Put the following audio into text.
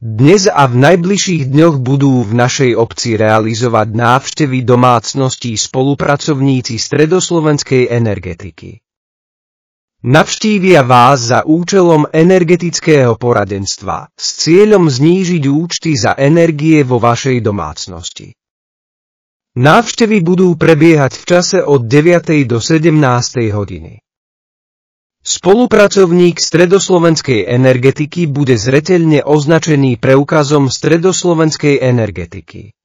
Dnes a v najbližších dňoch budú v našej obci realizovať návštevy domácností spolupracovníci Stredoslovenskej energetiky. Navštívia vás za účelom energetického poradenstva s cieľom znížiť účty za energie vo vašej domácnosti. Návštevy budú prebiehať v čase od 9. do 17. hodiny. Spolupracovník Stredoslovenskej energetiky bude zreteľne označený preukazom Stredoslovenskej energetiky.